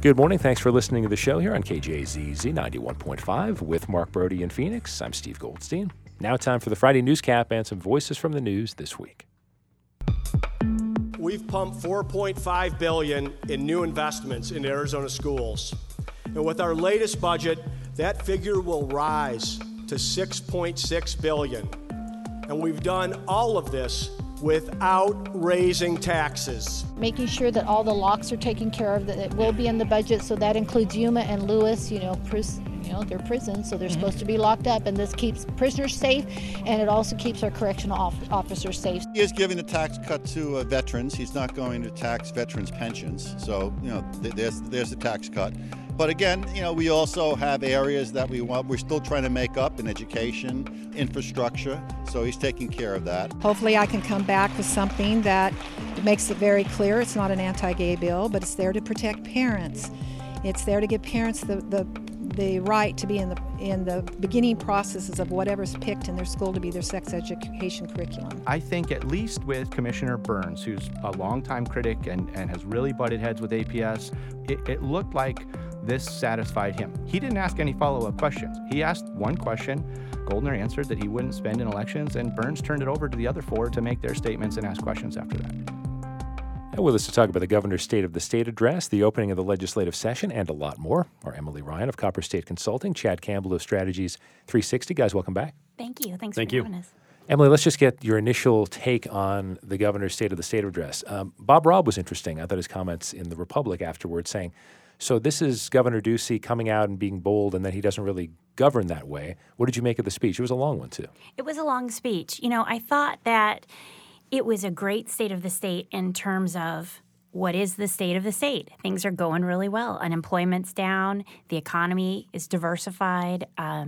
Good morning. Thanks for listening to the show here on KJZZ 91.5 with Mark Brody in Phoenix. I'm Steve Goldstein. Now time for the Friday Newscap and some voices from the news this week. We've pumped $4.5 billion in new investments in Arizona schools. And with our latest budget, that figure will rise to $6.6 billion. And we've done all of this without raising taxes. Making sure that all the locks are taken care of, that it will be in the budget, so that includes Yuma and Lewis, they're prisons, so they're supposed to be locked up, and this keeps prisoners safe, and it also keeps our correctional officers safe. He is giving a tax cut to veterans. He's not going to tax veterans' pensions, so, there's the tax cut. But again, we also have areas that we're still trying to make up in education, infrastructure, so he's taking care of that. Hopefully I can come back with something that makes it very clear it's not an anti-gay bill, but it's there to protect parents. It's there to give parents the right to be in the beginning processes of whatever's picked in their school to be their sex education curriculum. I think at least with Commissioner Burns, who's a longtime critic and has really butted heads with APS, it looked like this satisfied him. He didn't ask any follow-up questions. He asked one question. Goldner answered that he wouldn't spend in elections, and Burns turned it over to the other four to make their statements and ask questions after that. And with us to talk about the governor's State of the State address, the opening of the legislative session, and a lot more are Emily Ryan of Copper State Consulting, Chad Campbell of Strategies 360. Guys, welcome back. Thank you. Thanks for having us. Emily, let's just get your initial take on the governor's State of the State address. Bob Robb was interesting. I thought his comments in the Republic afterwards saying, so this is Governor Ducey coming out and being bold, and that he doesn't really govern that way. What did you make of the speech? It was a long one, too. It was a long speech. I thought that it was a great State of the State in terms of what is the state of the state. Things are going really well. Unemployment's down. The economy is diversified.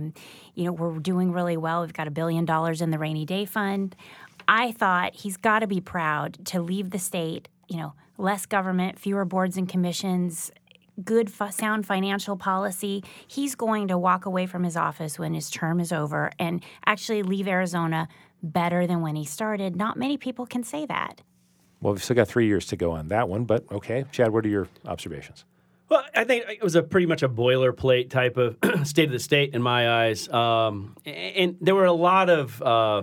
We're doing really well. We've got $1 billion in the rainy day fund. I thought he's got to be proud to leave the state, less government, fewer boards and commissions, good, sound financial policy. He's going to walk away from his office when his term is over and actually leave Arizona better than when he started. Not many people can say that. Well, we've still got 3 years to go on that one, but okay. Chad, what are your observations? Well, I think it was pretty much a boilerplate type of state of the state in my eyes. And there were a lot of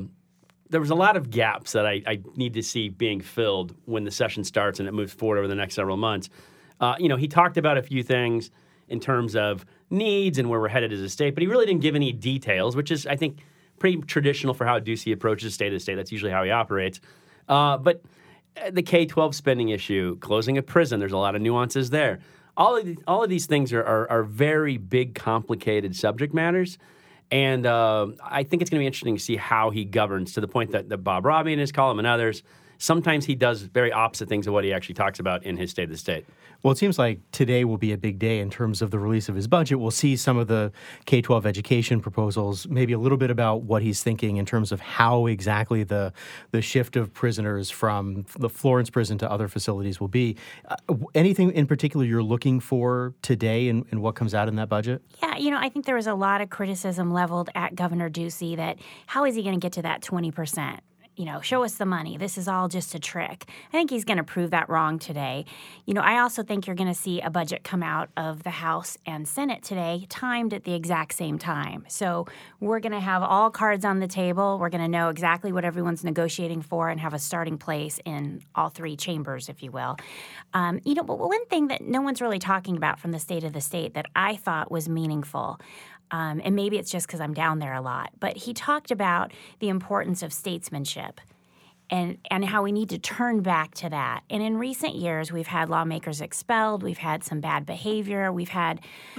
gaps that I need to see being filled when the session starts and it moves forward over the next several months. He talked about a few things in terms of needs and where we're headed as a state, but he really didn't give any details, which is, I think, pretty traditional for how Ducey approaches State of the State. That's usually how he operates. But the K-12 spending issue, closing a prison, there's a lot of nuances there. All of these things are very big, complicated subject matters. And I think it's going to be interesting to see how he governs, to the point that Bob Robbie in his column and others, sometimes he does very opposite things of what he actually talks about in his State of the State. Well, it seems like today will be a big day in terms of the release of his budget. We'll see some of the K-12 education proposals, maybe a little bit about what he's thinking in terms of how exactly the shift of prisoners from the Florence prison to other facilities will be. Anything in particular you're looking for today in what comes out in that budget? Yeah, I think there was a lot of criticism leveled at Governor Ducey that how is he going to get to that 20%? Show us the money. This is all just a trick. I think he's going to prove that wrong today. I also think you're going to see a budget come out of the House and Senate today, timed at the exact same time. So we're going to have all cards on the table. We're going to know exactly what everyone's negotiating for and have a starting place in all three chambers, if you will. But one thing that no one's really talking about from the State of the State that I thought was meaningful, and maybe it's just because I'm down there a lot, but he talked about the importance of statesmanship and how we need to turn back to that. And in recent years, we've had lawmakers expelled. We've had some bad behavior. We've had,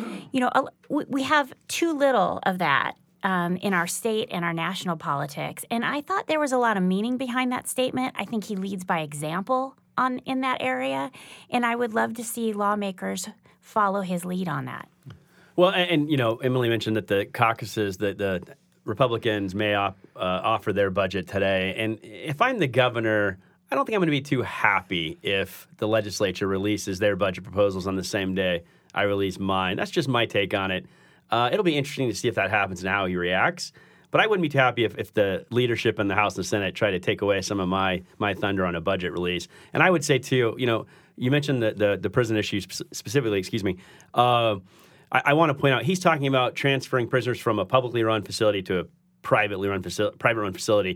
we have too little of that in our state and our national politics. And I thought there was a lot of meaning behind that statement. I think he leads by example in that area. And I would love to see lawmakers follow his lead on that. Well, and Emily mentioned that the caucuses, that the Republicans may offer their budget today. And if I'm the governor, I don't think I'm going to be too happy if the legislature releases their budget proposals on the same day I release mine. That's just my take on it. It'll be interesting to see if that happens and how he reacts. But I wouldn't be too happy if the leadership in the House and the Senate tried to take away some of my thunder on a budget release. And I would say, too, you mentioned the prison issue specifically, excuse me. I want to point out, he's talking about transferring prisoners from a publicly run facility to a private run facility.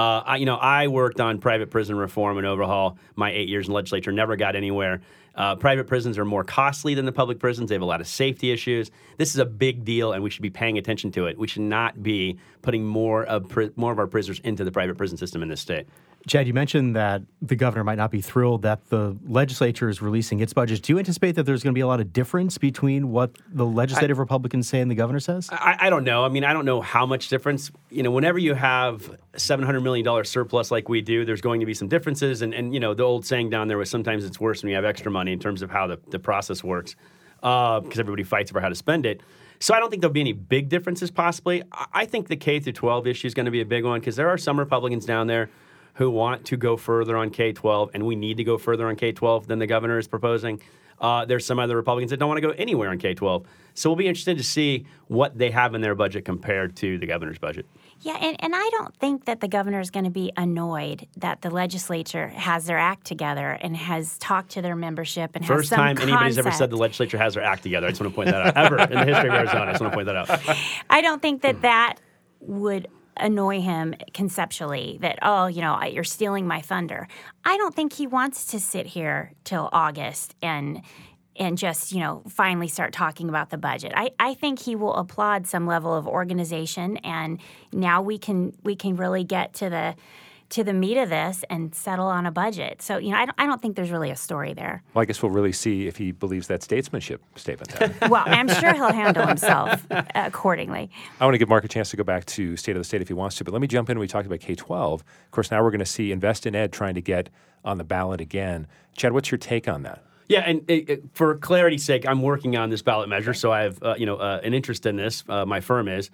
I worked on private prison reform and overhaul my 8 years in the legislature, never got anywhere. Private prisons are more costly than the public prisons. They have a lot of safety issues. This is a big deal, and we should be paying attention to it. We should not be putting more of our prisoners into the private prison system in this state. Chad, you mentioned that the governor might not be thrilled that the legislature is releasing its budget. Do you anticipate that there's going to be a lot of difference between what the legislative Republicans say and the governor says? I don't know. I mean, I don't know how much difference. Whenever you have a $700 million surplus like we do, there's going to be some differences. And the old saying down there was sometimes it's worse when you have extra money in terms of how the process works, because everybody fights over how to spend it. So I don't think there'll be any big differences possibly. I think the K through 12 issue is going to be a big one because there are some Republicans down there who want to go further on K-12, and we need to go further on K-12 than the governor is proposing. There's some other Republicans that don't want to go anywhere on K-12. So we'll be interested to see what they have in their budget compared to the governor's budget. Yeah, and I don't think that the governor is going to be annoyed that the legislature has their act together and has talked to their membership and First has some time anybody's ever concept. said the legislature has their act together. I just want to point that out. Ever in the history of Arizona. I just want to point that out. I don't think that would annoy him conceptually that, you're stealing my thunder. I don't think he wants to sit here till August and just, finally start talking about the budget. I think he will applaud some level of organization, and now we can really get to the meat of this and settle on a budget. So, I don't think there's really a story there. Well, I guess we'll really see if he believes that statesmanship statement then. Well, I'm sure he'll handle himself accordingly. I want to give Mark a chance to go back to State of the State if he wants to, but let me jump in. We talked about K-12. Of course, now we're going to see Invest in Ed trying to get on the ballot again. Chad, what's your take on that? Yeah, and for clarity's sake, I'm working on this ballot measure, so I have an interest in this. My firm is.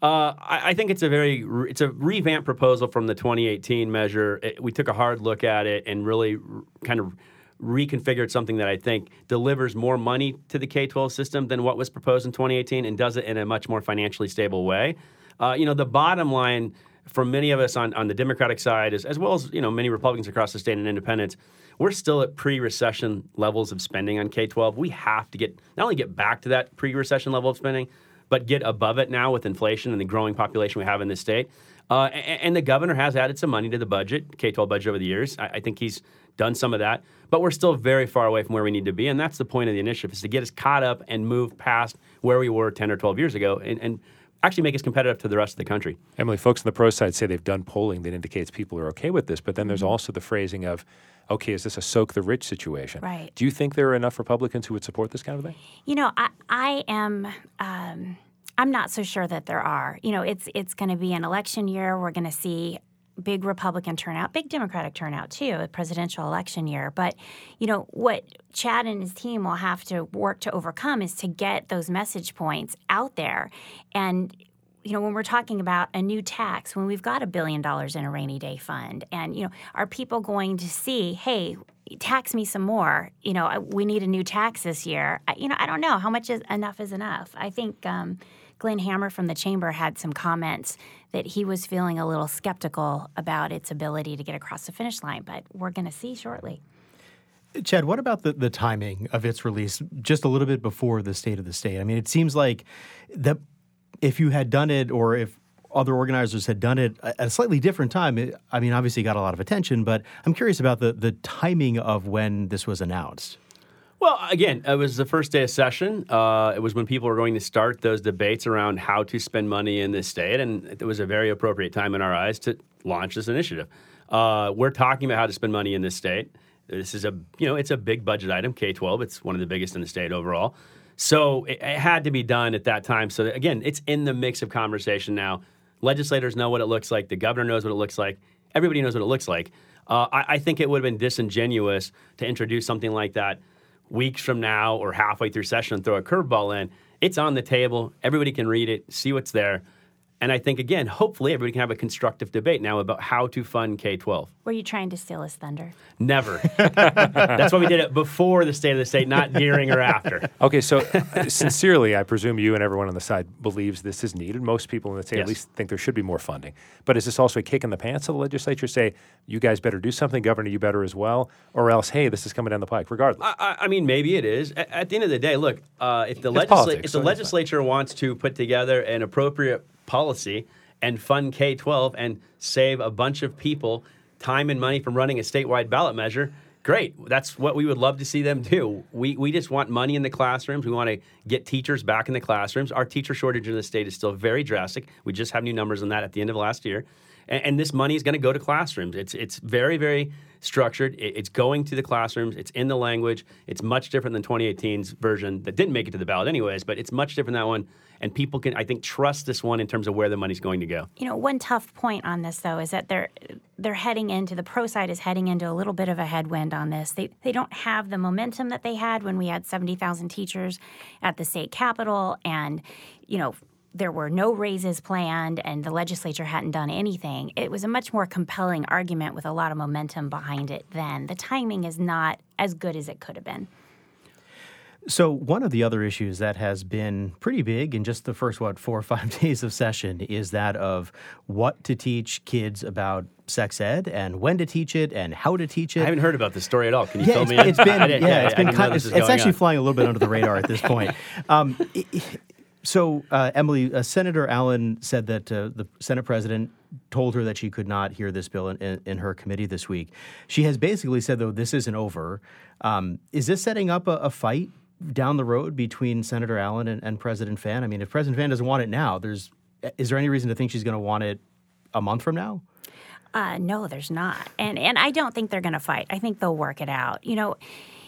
I think it's a revamped proposal from the 2018 measure. We took a hard look at it and really kind of reconfigured something that I think delivers more money to the K-12 system than what was proposed in 2018 and does it in a much more financially stable way. The bottom line for many of us on the Democratic side, as well as many Republicans across the state and independents, we're still at pre-recession levels of spending on K-12. We have to not only get back to that pre-recession level of spending, but get above it now with inflation and the growing population we have in this state. And the governor has added some money to the budget, K-12 budget over the years. I think he's done some of that. But we're still very far away from where we need to be. And that's the point of the initiative, is to get us caught up and move past where we were 10 or 12 years ago and actually make us competitive to the rest of the country. Emily, folks on the pro side say they've done polling that indicates people are okay with this, but then there's also the phrasing of, okay, is this a soak the rich situation? Right. Do you think there are enough Republicans who would support this kind of thing? I am. I'm not so sure that there are. It's going to be an election year. We're going to see big Republican turnout, big Democratic turnout too, a presidential election year. But, what Chad and his team will have to work to overcome is to get those message points out there. And, when we're talking about a new tax, when we've got $1 billion in a rainy day fund, and, are people going to see, hey, tax me some more? We need a new tax this year. I don't know. How much enough is enough? I think Glenn Hammer from the Chamber had some comments that he was feeling a little skeptical about its ability to get across the finish line, but we're going to see shortly. Chad, what about the timing of its release just a little bit before the State of the State? I mean, it seems like that if you had done it or if other organizers had done it at a slightly different time, obviously got a lot of attention, but I'm curious about the timing of when this was announced. Well, again, it was the first day of session. It was when people were going to start those debates around how to spend money in this state, and it was a very appropriate time in our eyes to launch this initiative. We're talking about how to spend money in this state. This is it's a big budget item, K-12. It's one of the biggest in the state overall. So it had to be done at that time. So again, it's in the mix of conversation now. Legislators know what it looks like. The governor knows what it looks like. Everybody knows what it looks like. I think it would have been disingenuous to introduce something like that weeks from now or halfway through session and throw a curveball in. It's on the table. Everybody can read it, see what's there. And I think, again, hopefully everybody can have a constructive debate now about how to fund K-12. Were you trying to steal his thunder? Never. That's why we did it before the State of the State, not during or after. Okay, so sincerely, I presume you and everyone on the side believes this is needed. Most people in the state at least think there should be more funding. But is this also a kick in the pants of the legislature? Say, you guys better do something, Governor, you better as well, or else, hey, this is coming down the pike, regardless. I mean, maybe it is. At the end of the day, look, if the legislature wants to put together an appropriate policy and fund K-12 and save a bunch of people time and money from running a statewide ballot measure, great. That's what we would love to see them do. We just want money in the classrooms. We want to get teachers back in the classrooms. Our teacher shortage in the state is still very drastic. We just have new numbers on that at the end of last year. And this money is going to go to classrooms. It's very, very structured. It's going to the classrooms. It's in the language. It's much different than 2018's version that didn't make it to the ballot anyways, but it's much different than that one. And people can, I think, trust this one in terms of where the money's going to go. You know, one tough point on this, though, is that they're heading into, the pro side is heading into a little bit of a headwind on this. They don't have the momentum that they had when we had 70,000 teachers at the state capitol and, you know, there were no raises planned and the legislature hadn't done anything. It was a much more compelling argument with a lot of momentum behind it then. The timing is not as good as it could have been. So one of the other issues that has been pretty big in just the first, 4 or 5 days of session is that of what to teach kids about sex ed and when to teach it and how to teach it. I haven't heard about this story at all. Can you fill me in? It's actually flying a little bit under the radar at this point. So, Emily, Senator Allen said that the Senate president told her that she could not hear this bill in her committee this week. She has basically said, though, this isn't over. Is this setting up a fight down the road between Senator Allen and President Fan? I mean, if President Fan doesn't want it now, is there any reason to think she's going to want it a month from now? No, there's not. And I don't think they're going to fight. I think they'll work it out. You know,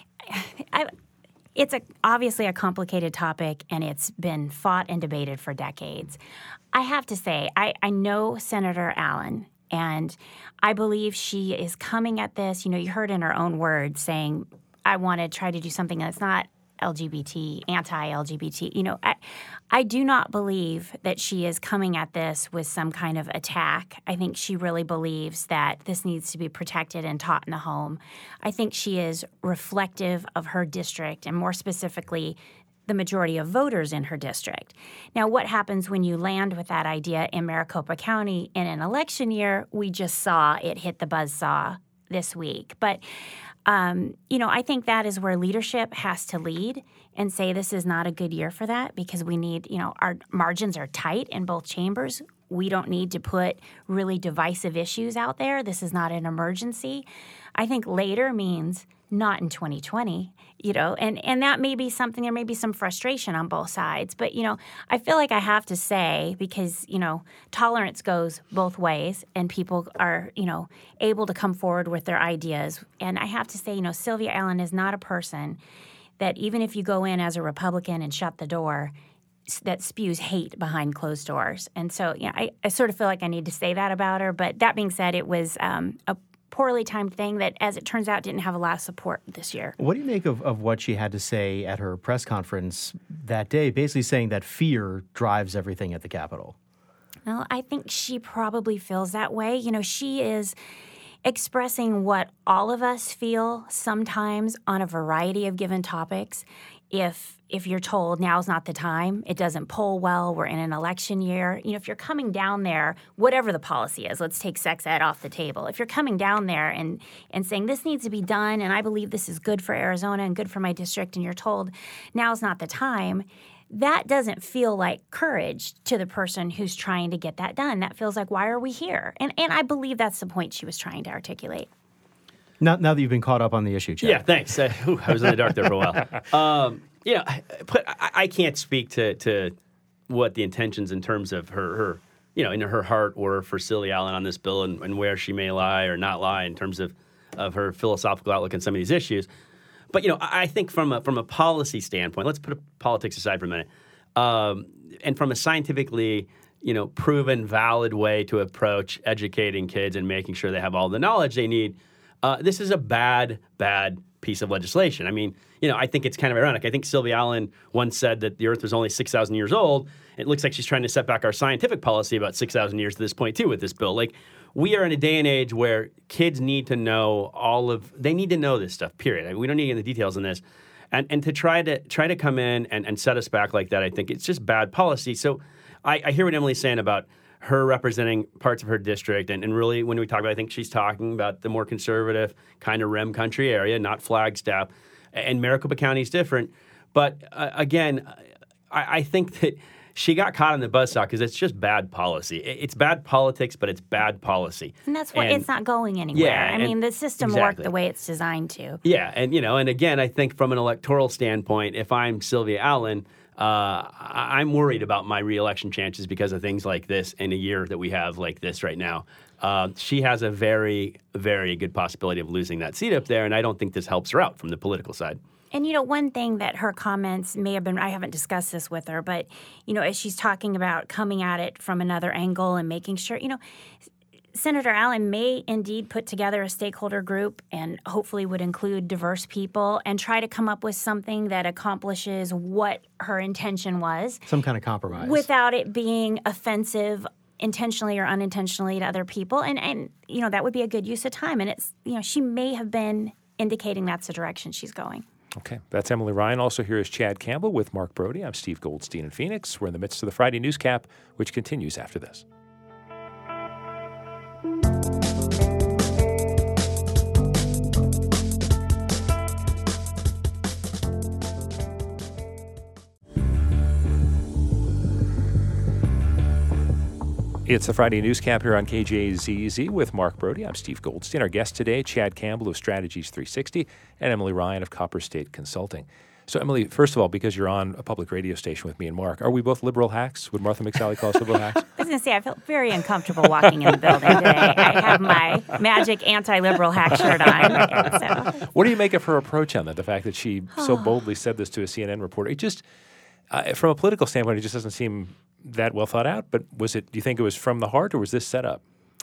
it's obviously a complicated topic, and it's been fought and debated for decades. I have to say, I know Senator Allen, and I believe she is coming at this. You know, you heard in her own words saying, I want to try to do something that's not LGBT, anti-LGBT. You know, I do not believe that she is coming at this with some kind of attack. I think she really believes that this needs to be protected and taught in the home. I think she is reflective of her district and more specifically the majority of voters in her district. Now, what happens when you land with that idea in Maricopa County in an election year? We just saw it hit the buzzsaw this week. But you know, I think that is where leadership has to lead and say this is not a good year for that because we need, you know, our margins are tight in both chambers. We don't need to put really divisive issues out there. This is not an emergency. I think later means not in 2020, you know, and that may be something, there may be some frustration on both sides. But, you know, I feel like I have to say, because, you know, tolerance goes both ways and people are, you know, able to come forward with their ideas. And I have to say, you know, Sylvia Allen is not a person that even if you go in as a Republican and shut the door, that spews hate behind closed doors. And so, yeah, I sort of feel like I need to say that about her. But that being said, it was a poorly timed thing that, as it turns out, didn't have a lot of support this year. What do you make of what she had to say at her press conference that day, basically saying that fear drives everything at the Capitol? Well, I think she probably feels that way. You know, she is expressing what all of us feel sometimes on a variety of given topics. If you're told now's not the time, it doesn't poll well, we're in an election year. You know, if you're coming down there, whatever the policy is, let's take sex ed off the table. If you're coming down there and saying this needs to be done and I believe this is good for Arizona and good for my district, and you're told now's not the time, that doesn't feel like courage to the person who's trying to get that done. That feels like, why are we here? And I believe that's the point she was trying to articulate. Now that you've been caught up on the issue, Chad. Yeah, thanks. I was in the dark there for a while. You know, I can't speak to what the intentions in terms of her, you know, in her heart were for Sylvia Allen on this bill and where she may lie or not lie in terms of her philosophical outlook on some of these issues. But, you know, I think from a policy standpoint, let's put politics aside for a minute, and from a scientifically, you know, proven, valid way to approach educating kids and making sure they have all the knowledge they need, This is a bad piece of legislation. I mean, I think it's kind of ironic. I think Sylvia Allen once said that the Earth was only 6,000 years old. It looks like she's trying to set back our scientific policy about 6,000 years to this point, too, with this bill. Like, we are in a day and age where kids need to know they need to know this stuff, period. I mean, we don't need to get into the details on this. And to try to come in and set us back like that, I think it's just bad policy. So I hear what Emily's saying about her representing parts of her district. And really, when we talk about, I think she's talking about the more conservative kind of Rim Country area, not Flagstaff. And Maricopa County is different. But again, I think that she got caught on the buzzsaw because it's just bad policy. It's bad politics, but it's bad policy. And that's why it's not going anywhere. Yeah, I mean, the system worked the way it's designed to. Yeah, and and again, I think from an electoral standpoint, if I'm Sylvia Allen, I'm worried about my reelection chances because of things like this in a year that we have like this right now. She has a very, very good possibility of losing that seat up there, and I don't think this helps her out from the political side. And, one thing that her comments may have been, I haven't discussed this with her, but, as she's talking about coming at it from another angle and making sure, Senator Allen may indeed put together a stakeholder group and hopefully would include diverse people and try to come up with something that accomplishes what her intention was. Some kind of compromise. Without it being offensive intentionally or unintentionally to other people. And that would be a good use of time. And it's, she may have been indicating that's the direction she's going. Okay, that's Emily Ryan. Also here is Chad Campbell with Mark Brody. I'm Steve Goldstein in Phoenix. We're in the midst of the Friday Newscap, which continues after this. It's the Friday Newscap here on KJZZ with Mark Brody. I'm Steve Goldstein. Our guest today, Chad Campbell of Strategies 360 and Emily Ryan of Copper State Consulting. So, Emily, first of all, because you're on a public radio station with me and Mark, are we both liberal hacks? Would Martha McSally call us liberal hacks? I was going to say, I felt very uncomfortable walking in the building today. I have my magic anti-liberal hack shirt on. So. What do you make of her approach on that, the fact that she so boldly said this to a CNN reporter? It just, from a political standpoint, it just doesn't seem that well thought out, but do you think it was from the heart or was this set up?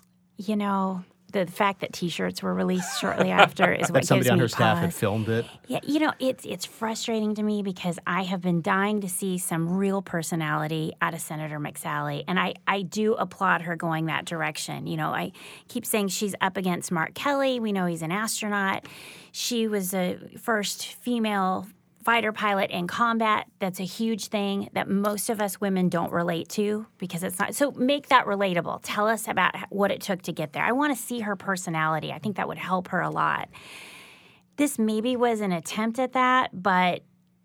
The fact that T-shirts were released shortly after is what gives me pause. Somebody on her staff had filmed it. Yeah, it's frustrating to me because I have been dying to see some real personality out of Senator McSally, and I do applaud her going that direction. I keep saying she's up against Mark Kelly. We know he's an astronaut. She was the first female fighter pilot in combat. That's a huge thing that most of us women don't relate to because it's not. So make that relatable. Tell us about what it took to get there. I want to see her personality. I think that would help her a lot. This maybe was an attempt at that, but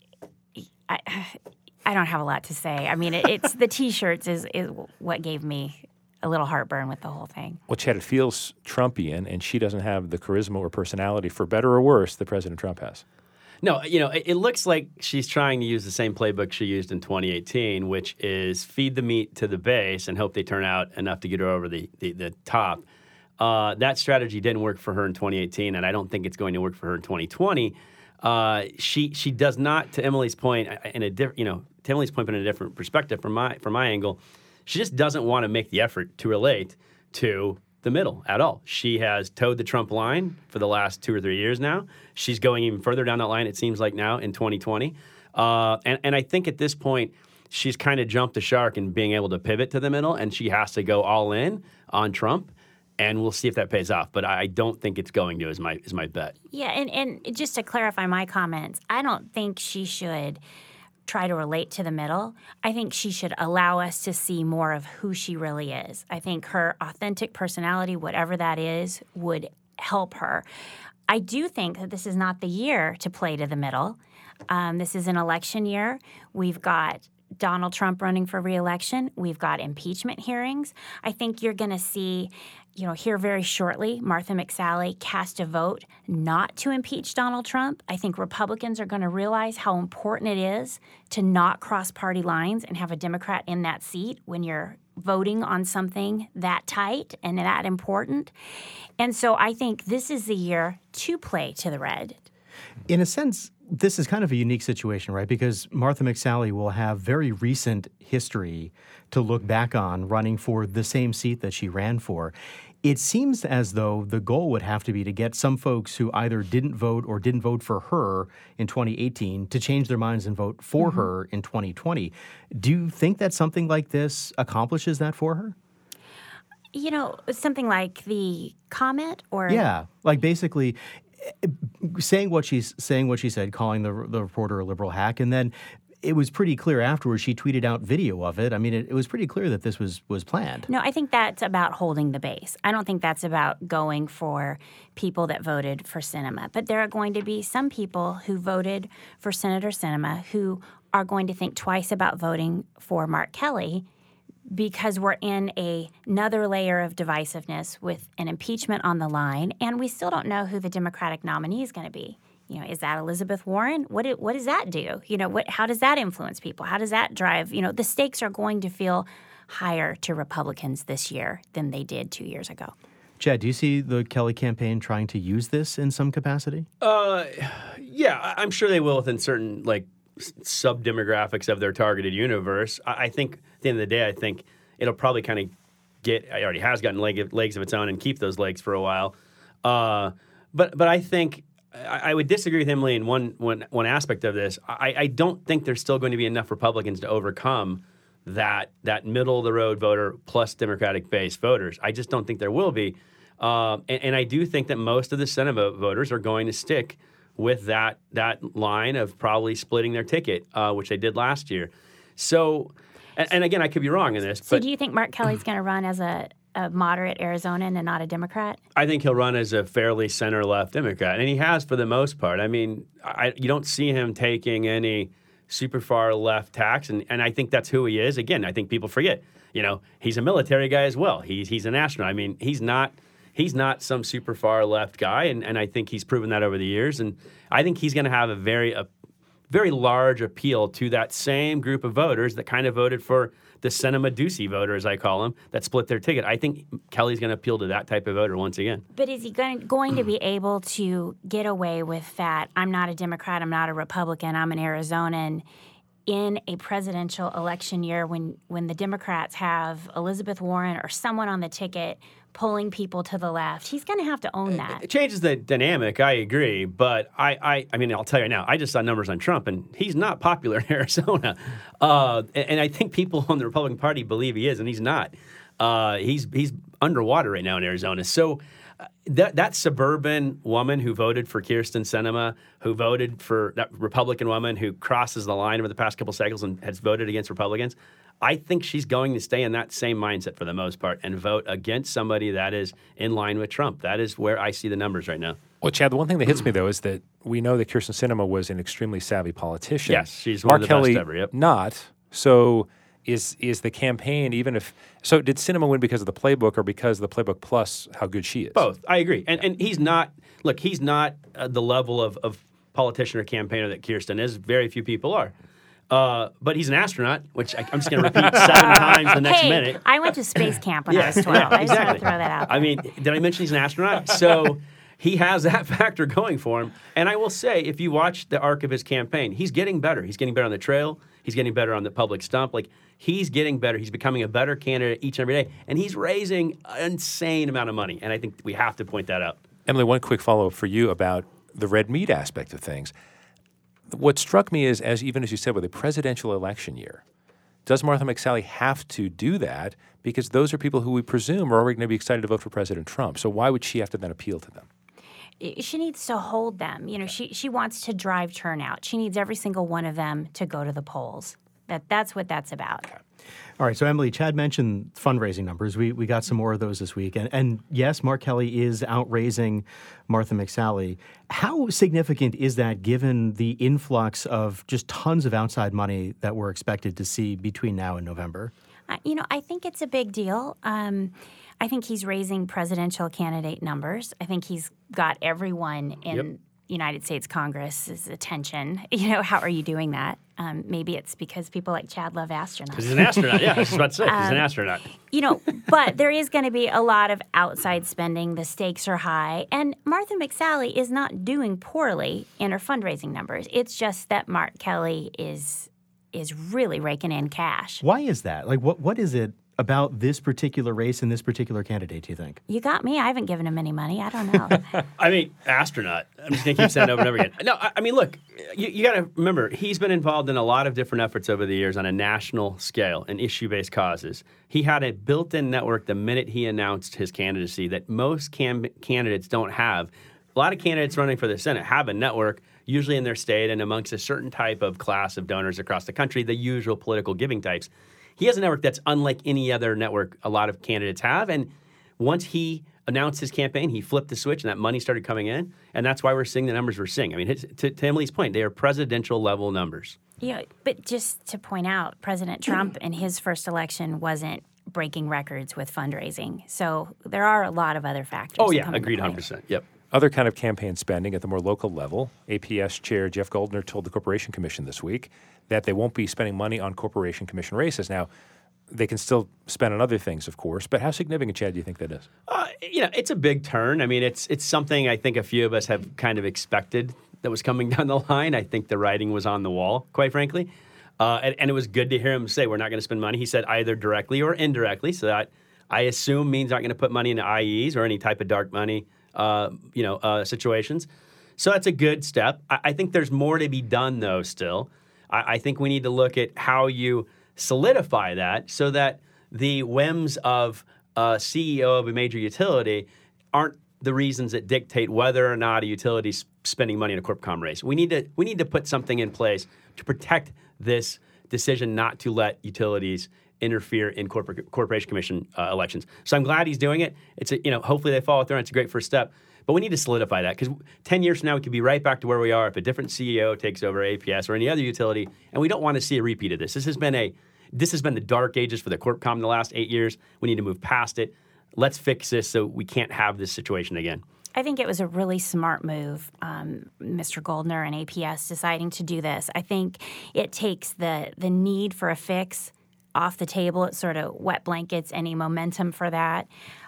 I don't have a lot to say. I mean, it's the T-shirts is what gave me a little heartburn with the whole thing. Well, Chad, it feels Trumpian, and she doesn't have the charisma or personality, for better or worse, that President Trump has. No, it looks like she's trying to use the same playbook she used in 2018, which is feed the meat to the base and hope they turn out enough to get her over the top. That strategy didn't work for her in 2018, and I don't think it's going to work for her in 2020. She does not, to Emily's point, but in a different perspective from my angle, she just doesn't want to make the effort to relate to the middle at all. She has towed the Trump line for the last 2 or 3 years now. She's going even further down that line, it seems like now, in 2020. And I think at this point, she's kind of jumped the shark in being able to pivot to the middle, and she has to go all in on Trump. And we'll see if that pays off. But I don't think it's going to, is my bet. Yeah, and just to clarify my comments, I don't think she should try to relate to the middle. I think she should allow us to see more of who she really is. I think her authentic personality, whatever that is, would help her. I do think that this is not the year to play to the middle. This is an election year. We've got Donald Trump running for re-election. We've got impeachment hearings. I think you're going to see, here very shortly, Martha McSally cast a vote not to impeach Donald Trump. I think Republicans are going to realize how important it is to not cross party lines and have a Democrat in that seat when you're voting on something that tight and that important. And so I think this is the year to play to the red. In a sense, this is kind of a unique situation, right? Because Martha McSally will have very recent history to look back on running for the same seat that she ran for. it seems as though the goal would have to be to get some folks who either didn't vote or didn't vote for her in 2018 to change their minds and vote for her in 2020. Do you think that something like this accomplishes that for her? You know, something like the comment, or Yeah, like basically saying what she said, calling the reporter a liberal hack, and then it was pretty clear afterwards. She tweeted out video of it. I mean, it was pretty clear that this was planned. No, I think that's about holding the base. I don't think that's about going for people that voted for Sinema. But there are going to be some people who voted for Senator Sinema who are going to think twice about voting for Mark Kelly, because we're in another layer of divisiveness with an impeachment on the line, and we still don't know who the Democratic nominee is going to be. You know, is that Elizabeth Warren? What does that do? You know, how does that influence people? How does that drive? You know, the stakes are going to feel higher to Republicans this year than they did 2 years ago. Chad, do you see the Kelly campaign trying to use this in some capacity? Yeah, I'm sure they will within certain sub-demographics of their targeted universe. I think at the end of the day, I think it'll probably kind of it already has gotten legs of its own and keep those legs for a while. But I think I would disagree with Emily in one aspect of this. I don't think there's still going to be enough Republicans to overcome that middle-of-the-road voter plus Democratic-based voters. I just don't think there will be. And I do think that most of the Senate voters are going to stick with that line of probably splitting their ticket, which they did last year. So, and again, I could be wrong in this. So do you think Mark Kelly's going to run as a moderate Arizonan and not a Democrat? I think he'll run as a fairly center-left Democrat, and he has for the most part. I mean, you don't see him taking any super far left tacks, and I think that's who he is. Again, I think people forget. You know, he's a military guy as well. He's an astronaut. I mean, he's not some super far left guy, and I think he's proven that over the years. And I think he's going to have a very large appeal to that same group of voters that kind of voted for the Sinema Ducey voter, as I call them, that split their ticket. I think Kelly's going to appeal to that type of voter once again. But is he going to be able to get away with that? I'm not a Democrat, I'm not a Republican, I'm an Arizonan, in a presidential election year when the Democrats have Elizabeth Warren or someone on the ticket pulling people to the left? He's going to have to own that. It changes the dynamic, I agree. But I mean, I'll tell you now, I just saw numbers on Trump, and he's not popular in Arizona. And I think people on the Republican Party believe he is, and he's not. He's underwater right now in Arizona. So that suburban woman who voted for Kyrsten Sinema, who voted for that Republican woman who crosses the line over the past couple cycles and has voted against Republicans, I think she's going to stay in that same mindset for the most part and vote against somebody that is in line with Trump. That is where I see the numbers right now. Well, Chad, the one thing that hits me, though, is that we know that Kyrsten Sinema was an extremely savvy politician. Yes, she's one of the best ever, yep. Not. So is the campaign, even if – so did Sinema win because of the playbook or because of the playbook plus how good she is? Both. I agree. And he's not – look, he's not the level of politician or campaigner that Kyrsten is. Very few people are. But he's an astronaut, which I'm just going to repeat 7 times the next minute. I went to space camp when I was 12. I just want to throw that out there. I mean, did I mention he's an astronaut? So he has that factor going for him. And I will say, if you watch the arc of his campaign, he's getting better. He's getting better on the trail. He's getting better on the public stump. Like, he's getting better. He's becoming a better candidate each and every day. And he's raising an insane amount of money. And I think we have to point that out. Emily, one quick follow-up for you about the red meat aspect of things. What struck me is, even as you said, with a presidential election year, does Martha McSally have to do that? Because those are people who we presume are already going to be excited to vote for President Trump. So why would she have to then appeal to them? She needs to hold them. You know, she wants to drive turnout. She needs every single one of them to go to the polls. That's what that's about. Okay. All right, so Emily, Chad mentioned fundraising numbers. We got some more of those this week. And yes, Mark Kelly is outraising Martha McSally. How significant is that given the influx of just tons of outside money that we're expected to see between now and November? I think it's a big deal. I think he's raising presidential candidate numbers. I think he's got everyone in United States Congress's attention. How are you doing that? Maybe it's because people like Chad love astronauts. Because he's an astronaut, yeah. I was just about to say, he's an astronaut. But there is going to be a lot of outside spending. The stakes are high. And Martha McSally is not doing poorly in her fundraising numbers. It's just that Mark Kelly is really raking in cash. Why is that? Like, what is it about this particular race and this particular candidate, do you think? You got me. I haven't given him any money. I don't know. I mean, astronaut. I'm just going to keep saying it over and over again. No, I mean, look, you got to remember, he's been involved in a lot of different efforts over the years on a national scale and issue-based causes. He had a built-in network the minute he announced his candidacy that most candidates don't have. A lot of candidates running for the Senate have a network, usually in their state and amongst a certain type of class of donors across the country, the usual political giving types. He has a network that's unlike any other network a lot of candidates have. And once he announced his campaign, he flipped the switch and that money started coming in. And that's why we're seeing the numbers we're seeing. I mean, to Emily's point, they are presidential level numbers. Yeah, but just to point out, President Trump in his first election wasn't breaking records with fundraising. So there are a lot of other factors. Oh, yeah, agreed 100%. Yep. Other kind of campaign spending at the more local level, APS Chair Jeff Goldner told the Corporation Commission this week that they won't be spending money on Corporation Commission races. Now, they can still spend on other things, of course, but how significant, Chad, do you think that is? It's a big turn. I mean, it's something I think a few of us have kind of expected that was coming down the line. I think the writing was on the wall, quite frankly. And it was good to hear him say, we're not going to spend money. He said either directly or indirectly, so that I assume means not going to put money into IEs or any type of dark money situations. So that's a good step. I think there's more to be done, though, still. I think we need to look at how you solidify that so that the whims of a CEO of a major utility aren't the reasons that dictate whether or not a utility is spending money in a CorpCom race. We need to put something in place to protect this decision not to let utilities interfere in Corporation Commission elections. So I'm glad he's doing it. It's hopefully they follow through. And it's a great first step. But we need to solidify that because 10 years from now we could be right back to where we are if a different CEO takes over APS or any other utility, and we don't want to see a repeat of this. This has been the dark ages for the CorpCom in the last 8 years. We need to move past it. Let's fix this so we can't have this situation again. I think it was a really smart move, Mr. Goldner and APS deciding to do this. I think it takes the need for a fix off the table. It sort of wet blankets any momentum for that.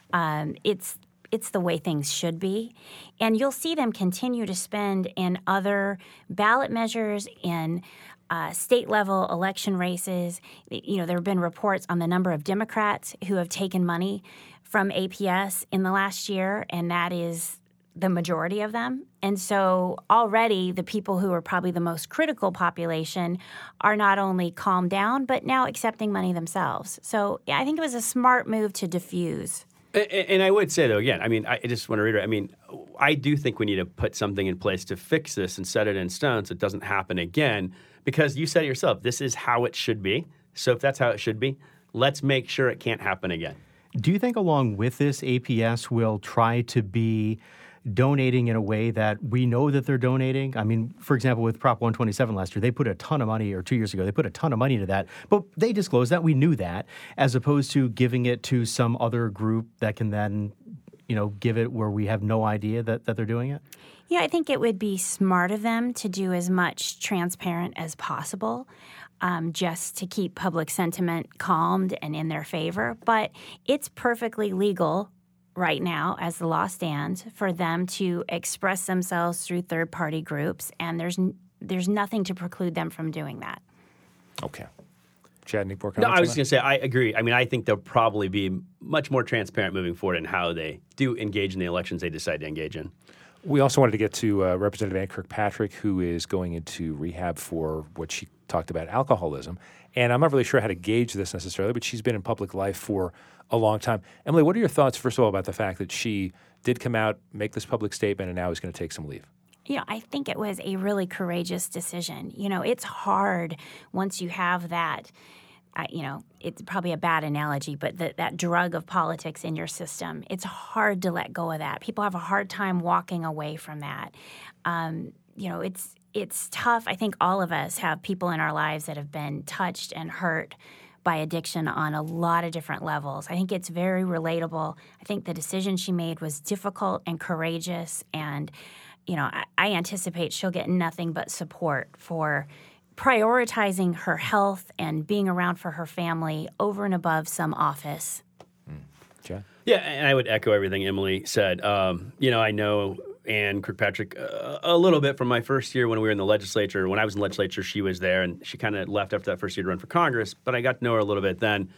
It's the way things should be. And you'll see them continue to spend in other ballot measures, in state-level election races. There have been reports on the number of Democrats who have taken money from APS in the last year, and that is the majority of them. And so already the people who are probably the most critical population are not only calmed down, but now accepting money themselves. So I think it was a smart move to diffuse. And I would say, though, again, I mean, I just want to reiterate, I mean, I do think we need to put something in place to fix this and set it in stone so it doesn't happen again, because you said it yourself, this is how it should be. So if that's how it should be, let's make sure it can't happen again. Do you think along with this, APS will try to be donating in a way that we know that they're donating? I mean, for example, with Prop 127 last year, they put a ton of money, or 2 years ago, they put a ton of money into that, but they disclosed that. We knew that, as opposed to giving it to some other group that can then, give it where we have no idea that they're doing it? Yeah, I think it would be smart of them to do as much transparent as possible, just to keep public sentiment calmed and in their favor. But it's perfectly legal right now, as the law stands, for them to express themselves through third-party groups, and there's nothing to preclude them from doing that. Okay. Chad, any more comments? No, I was just going to say, I agree. I mean, I think they'll probably be much more transparent moving forward in how they do engage in the elections they decide to engage in. We also wanted to get to Representative Ann Kirkpatrick, who is going into rehab for what she talked about, alcoholism. And I'm not really sure how to gauge this necessarily, but she's been in public life for a long time. Emily, what are your thoughts, first of all, about the fact that she did come out, make this public statement, and now is going to take some leave? I think it was a really courageous decision. It's hard once you have that, it's probably a bad analogy, but that drug of politics in your system, it's hard to let go of that. People have a hard time walking away from that. It's tough. I think all of us have people in our lives that have been touched and hurt by addiction on a lot of different levels. I think it's very relatable. I think the decision she made was difficult and courageous, and I anticipate she'll get nothing but support for prioritizing her health and being around for her family over and above some office. Chad? Yeah, and I would echo everything Emily said. I know Ann Kirkpatrick a little bit from my first year when we were in the legislature. When I was in the legislature, she was there, and she kind of left after that first year to run for Congress, but I got to know her a little bit then.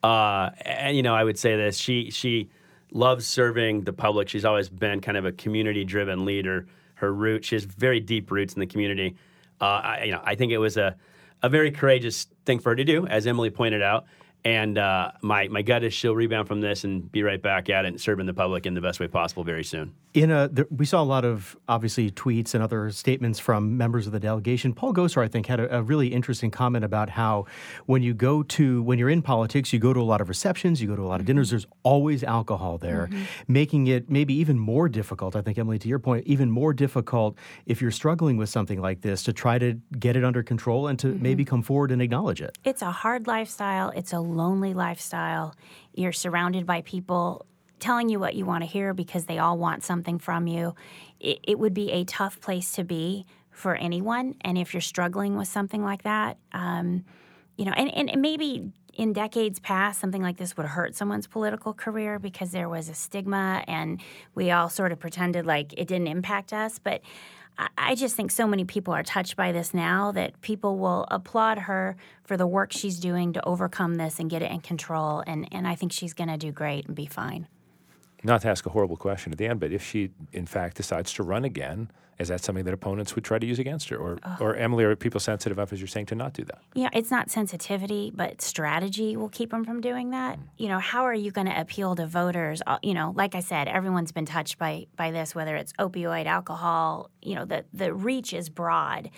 And I would say this: she loves serving the public. She's always been kind of a community-driven leader. She has very deep roots in the community. I think it was a very courageous thing for her to do, as Emily pointed out. And my gut is she'll rebound from this and be right back at it and serving the public in the best way possible very soon. We saw a lot of, obviously, tweets and other statements from members of the delegation. Paul Gosar, I think, had a really interesting comment about how when you're in politics, you go to a lot of receptions, you go to a lot of dinners, there's always alcohol there, making it maybe even more difficult, I think, Emily, to your point, even more difficult if you're struggling with something like this to try to get it under control and to maybe come forward and acknowledge it. It's a hard lifestyle. It's a lonely lifestyle. You're surrounded by people telling you what you want to hear because they all want something from you. It would be a tough place to be for anyone. And if you're struggling with something like that, and maybe in decades past, something like this would hurt someone's political career because there was a stigma and we all sort of pretended like it didn't impact us. But I just think so many people are touched by this now that people will applaud her for the work she's doing to overcome this and get it in control. And I think she's going to do great and be fine. Not to ask a horrible question at the end, but if she, in fact, decides to run again, is that something that opponents would try to use against her? Or Emily, are people sensitive enough, as you're saying, to not do that? It's not sensitivity, but strategy will keep them from doing that. How are you going to appeal to voters? Like I said, everyone's been touched by this, whether it's opioid, alcohol. The reach is broad.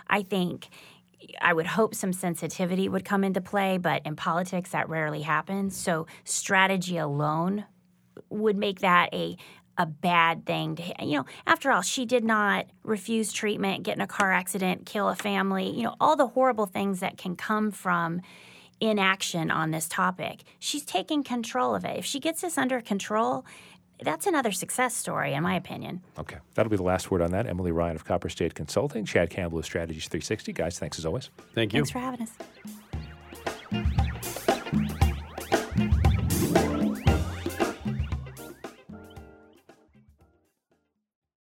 I would hope some sensitivity would come into play, but in politics, that rarely happens. So strategy alone would make that a bad thing to, after all, she did not refuse treatment, get in a car accident, kill a family, all the horrible things that can come from inaction on this topic. She's taking control of it. If she gets this under control, that's another success story, in my opinion. Okay. That'll be the last word on that. Emily Ryan of Copper State Consulting, Chad Campbell of Strategies 360. Guys, thanks as always. Thank you. Thanks for having us.